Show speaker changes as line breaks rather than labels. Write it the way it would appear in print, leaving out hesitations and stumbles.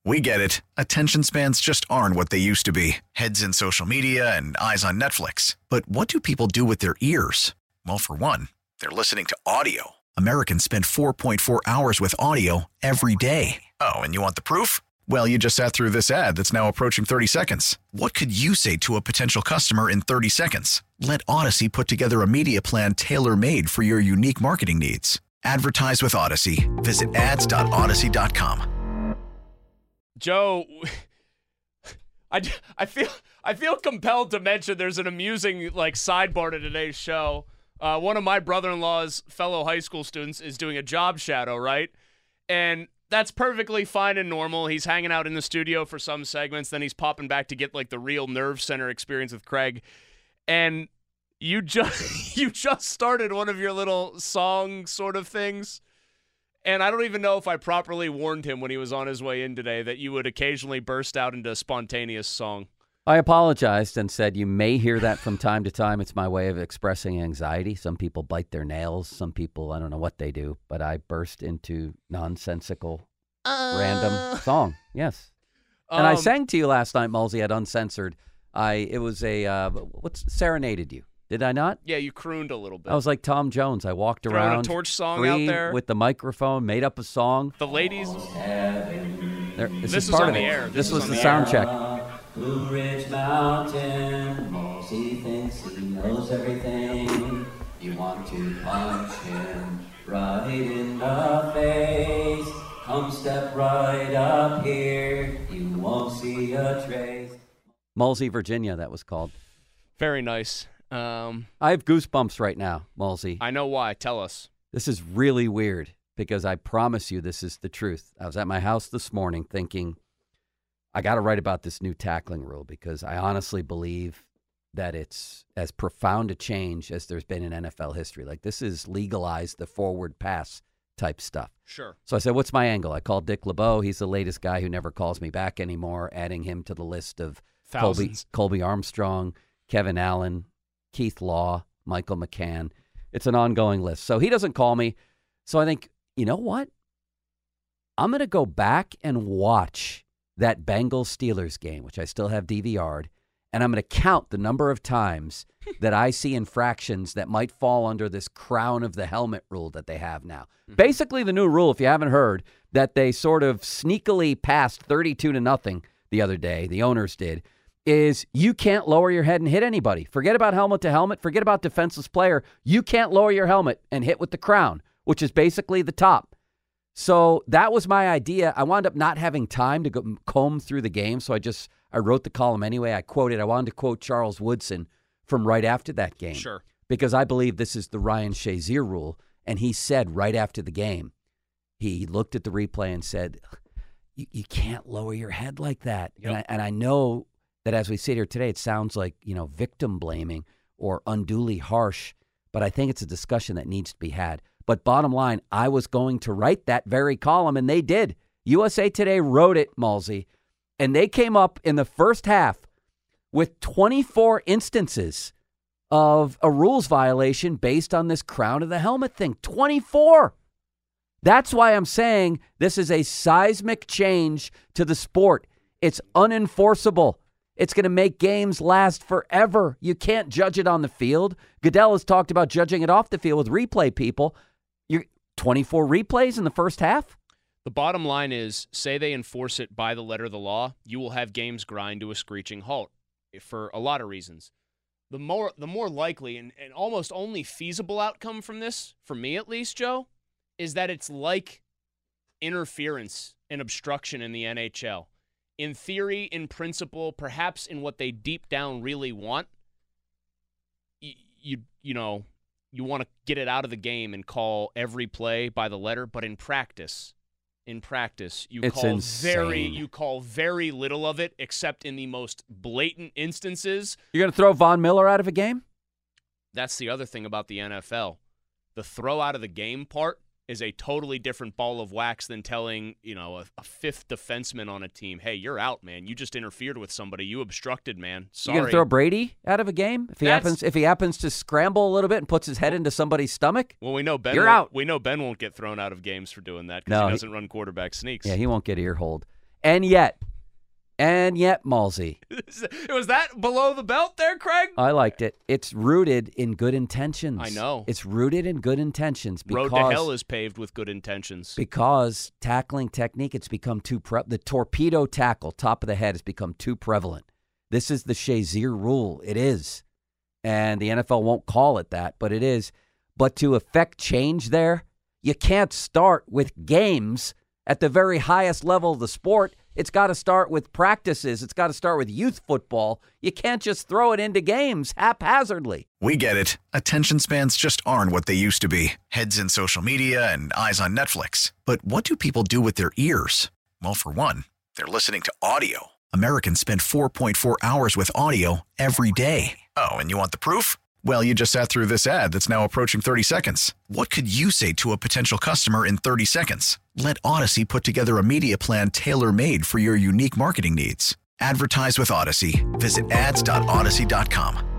We get it. Attention spans just aren't what they used to be. Heads in social media and eyes on Netflix. But what do people do with their ears? Well, for one, they're listening to audio. Americans spend 4.4 hours with audio every day. Oh, and you want the proof? Well, you just sat through this ad that's now approaching 30 seconds. What could you say to a potential customer in 30 seconds? Let Odyssey put together a media plan tailor-made for your unique marketing needs. Advertise with Odyssey. Visit ads.odyssey.com.
Joe, I feel compelled to mention there's an amusing sidebar to today's show. One of my brother-in-law's fellow high school students is doing a job shadow, right? And that's perfectly fine and normal. He's hanging out in the studio for some segments, then he's popping back to get the real nerve center experience with Craig. And you just started one of your little song sort of things. And I don't even know if I properly warned him when he was on his way in today that you would occasionally burst out into a spontaneous song.
I apologized and said you may hear that from time to time. It's my way of expressing anxiety. Some people bite their nails. Some people, I don't know what they do. But I burst into nonsensical, random song. Yes. And I sang to you last night, Mulsey, at Uncensored. It was serenaded you. Did I not?
Yeah, you crooned a little bit.
I was like Tom Jones. I walked
Throwing
around
a torch song
free
out there
with the microphone, made up a song.
The ladies.
This
is
part
on
of
the
it.
air.
This was the sound check.
Blue Ridge Mountain, Mulsey thinks he knows everything. You want to punch him right in the face. Come step right up here, you won't see a trace.
Mulsey, Virginia, that was called.
Very nice.
I have goosebumps right now, Mulsey.
I know why. Tell us.
This is really weird because I promise you this is the truth. I was at my house this morning thinking, I got to write about this new tackling rule because I honestly believe that it's as profound a change as there's been in NFL history. This is legalized the forward pass type stuff.
Sure.
So I said, what's my angle? I called Dick LeBeau. He's the latest guy who never calls me back anymore, adding him to the list of Colby Armstrong, Kevin Allen, Keith Law, Michael McCann. It's an ongoing list. So he doesn't call me. So I think, you know what? I'm going to go back and watch that Bengals-Steelers game, which I still have DVR'd, and I'm going to count the number of times that I see infractions that might fall under this crown of the helmet rule that they have now. Mm-hmm. Basically, the new rule, if you haven't heard, that they sort of sneakily passed 32-0 the other day, the owners did, is you can't lower your head and hit anybody. Forget about helmet to helmet. Forget about defenseless player. You can't lower your helmet and hit with the crown, which is basically the top. So that was my idea. I wound up not having time to go comb through the game, so I wrote the column anyway. I wanted to quote Charles Woodson from right after that game.
Sure. Because
I believe this is the Ryan Shazier rule, and he said right after the game, he looked at the replay and said, you can't lower your head like that.
Yep.
And I know that as we sit here today, it sounds like, victim blaming or unduly harsh, but I think it's a discussion that needs to be had. But bottom line, I was going to write that very column, and they did. USA Today wrote it, Mulsey, and they came up in the first half with 24 instances of a rules violation based on this crown of the helmet thing. 24! That's why I'm saying this is a seismic change to the sport. It's unenforceable. It's going to make games last forever. You can't judge it on the field. Goodell has talked about judging it off the field with replay people. You're 24 replays in the first half?
The bottom line is, say they enforce it by the letter of the law, you will have games grind to a screeching halt for a lot of reasons. The more likely and almost only feasible outcome from this, for me at least, Joe, is that it's like interference and obstruction in the NHL. In theory, in principle, perhaps in what they deep down really want, you want to get it out of the game and call every play by the letter, but in practice, you call very little of it, except in the most blatant instances.
You're going to throw Von Miller out of a game?
That's the other thing about the NFL. The throw out of the game part is a totally different ball of wax than telling, a fifth defenseman on a team, hey, you're out, man. You just interfered with somebody. You obstructed, man. Sorry.
You going to throw Brady out of a game if he happens to scramble a little bit and puts his head into somebody's stomach?
Well, we know Ben.
You're out.
We know Ben won't get thrown out of games for doing that because he doesn't run quarterback sneaks.
Yeah, he won't get ear-holed. And yet, Malsey.
Was that below the belt there, Craig?
I liked it. It's rooted in good intentions.
I know.
It's rooted in good intentions.
Road to hell is paved with good intentions.
Because tackling technique, it's become too the torpedo tackle, top of the head, has become too prevalent. This is the Shazier rule. It is. And the NFL won't call it that, but it is. But to effect change there, you can't start with games at the very highest level of the sport. It's got to start with practices. It's got to start with youth football. You can't just throw it into games haphazardly.
We get it. Attention spans just aren't what they used to be. Heads in social media and eyes on Netflix. But what do people do with their ears? Well, for one, they're listening to audio. Americans spend 4.4 hours with audio every day. Oh, and you want the proof? Well, you just sat through this ad that's now approaching 30 seconds. What could you say to a potential customer in 30 seconds? Let Odyssey put together a media plan tailor-made for your unique marketing needs. Advertise with Odyssey. Visit ads.odyssey.com.